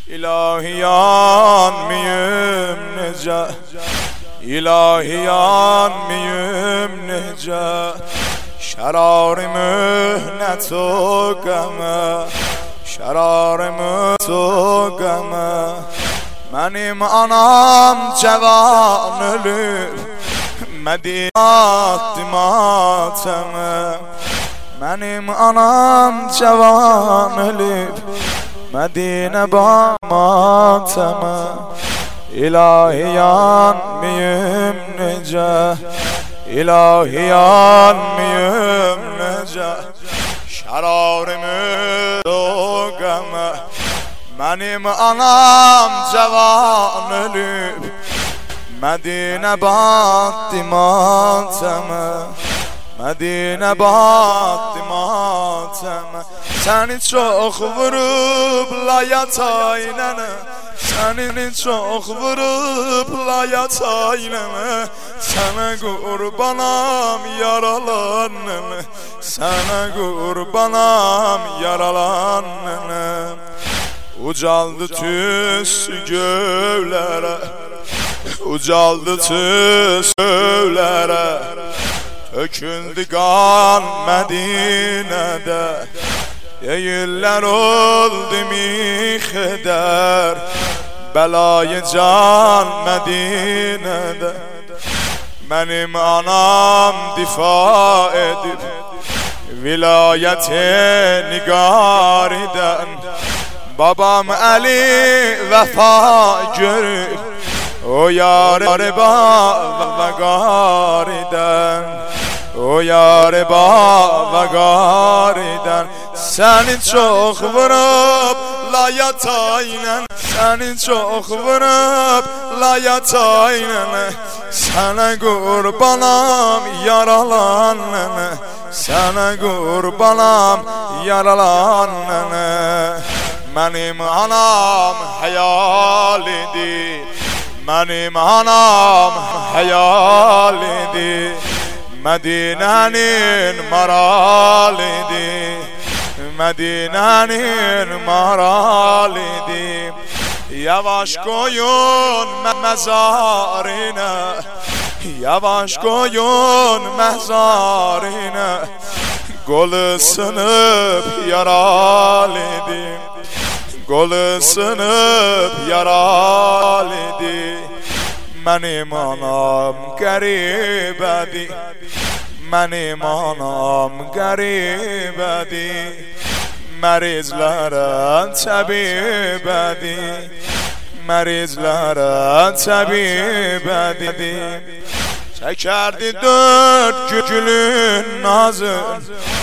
İlahiyan miyim nece, ilahiyan miyim nece, şerari mühnet o geme, şerari mühnet o geme. Benim anam cevan ölür, Medine mateme. Benim anam cevan ölür, Medine mateme. İlahiyan miyim nece, ilahiyan miyim nece, şerarimi o geme. Benim anam cevan ölür, Medine battı mateme. Medine battı mateme. Seni çok vurup la yataynene, seni çok vurup la yataynene. Sana kurbanam yaralanene, sana kurbanam yaralanene. Ucaldı tüs göğlere, ucaldı tüs göğlere, töküldü kan Medine'de. Deyirler oldu mihder, belayı can Medine'de. Benim anam difa edip vilayete nigar eden, babam Ali vefa görüp o yâre ba gariden, o yâre ba gariden. Seni çok vurup la yataynen, seni çok vurup la yataynen. Sana kurbanam yaralanene, sana kurbanam yaralanene. Benim anam hayal idi, benim anam hayal idi, Medine'nin maral idi, Medine'nin maral idi. Yavaş koyun mezarine, yavaş koyun mezarine. Golü sınıp yaral idi, golü sınıp yaral idi. Benim anam garibedi, benim anam garibedi. Merizlere tabibedi, merizlere tabibedi. Çekerdi dört gülün nazın,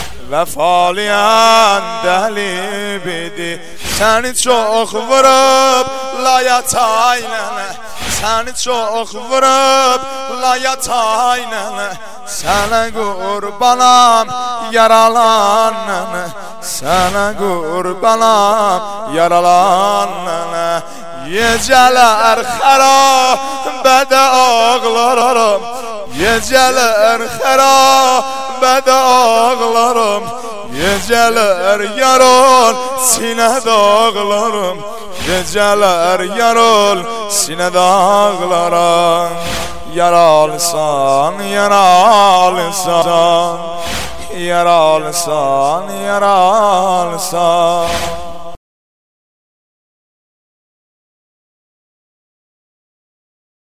vefaliyen delibidi. Seni çok vurup la yataynene, seni çok vurup la yataynene. Sana kurbanam yaralanene, sana kurbanam yaralanene. Geceler harabede ağlarım, geceler harabede ağlarım. Geceler yarol sinede ağlarım, geceler yarol sinede ağlarım. Yaralsan, yaralsan, yaralsan, yaralsan.